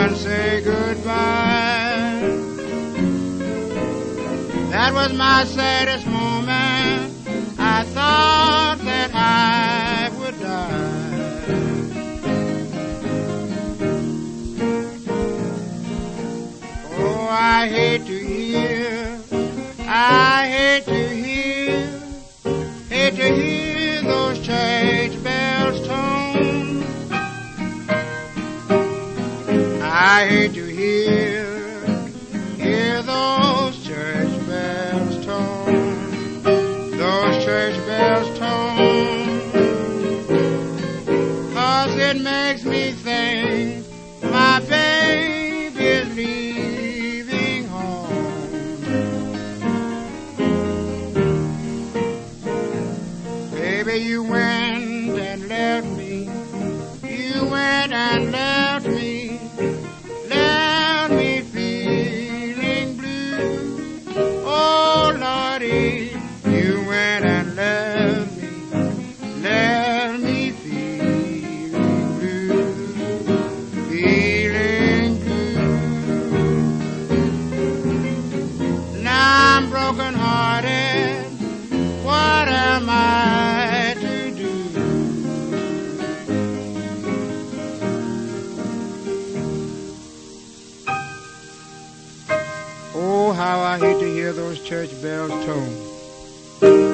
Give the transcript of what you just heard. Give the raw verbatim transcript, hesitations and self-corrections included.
and say goodbye. That was my saddest moment. I thought that I would die. Oh, I hate to hear, I hate to hear, hate to hear those church bells tone. I hate to hear, hear those church bells tone, those church bells tone, 'cause it makes me think my baby's leaving home. Baby, you went and left me, you went and left me, left me feeling blue. Oh, Lordy, you went and left me, left me feeling blue, feeling blue. Now I'm broken hearted, what am I to do? Oh, how I hate to hear those church bells tone.